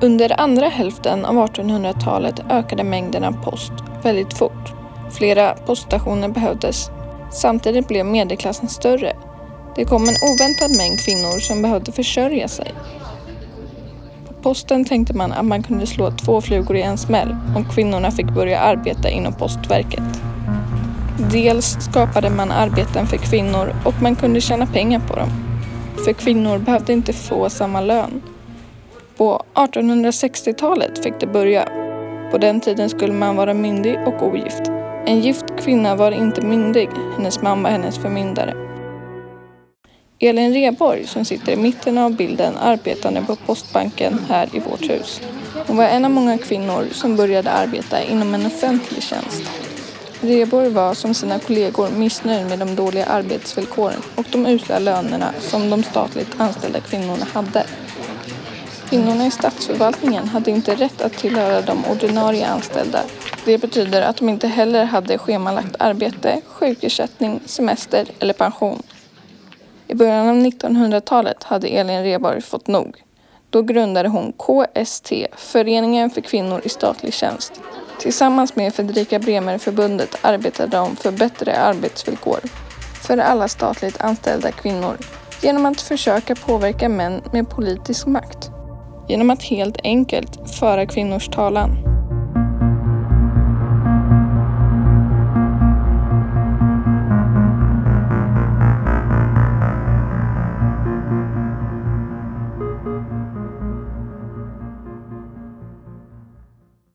Under andra hälften av 1800-talet ökade mängden av post väldigt fort. Flera poststationer behövdes. Samtidigt blev medelklassen större. Det kom en oväntad mängd kvinnor som behövde försörja sig. På posten tänkte man att man kunde slå 2 flugor i en smäll om kvinnorna fick börja arbeta inom postverket. Dels skapade man arbeten för kvinnor och man kunde tjäna pengar på dem. För kvinnor behövde inte få samma lön. På 1860-talet fick det börja. På den tiden skulle man vara myndig och ogift. En gift kvinna var inte myndig, hennes man var hennes förmyndare. Elin Rheborg, som sitter i mitten av bilden, arbetade på postbanken här i vårt hus. Hon var en av många kvinnor som började arbeta inom en offentlig tjänst. Rheborg var som sina kollegor missnöjd med de dåliga arbetsvillkoren och de usla lönerna som de statligt anställda kvinnorna hade. Kvinnorna i statsförvaltningen hade inte rätt att tillhöra de ordinarie anställda. Det betyder att de inte heller hade schemalagt arbete, sjukersättning, semester eller pension. I början av 1900-talet hade Elin Rheborg fått nog. Då grundade hon KST, Föreningen för kvinnor i statlig tjänst. Tillsammans med Fredrika Bremer-förbundet arbetade de för bättre arbetsvillkor för alla statligt anställda kvinnor genom att försöka påverka män med politisk makt. Genom att helt enkelt föra kvinnors talan.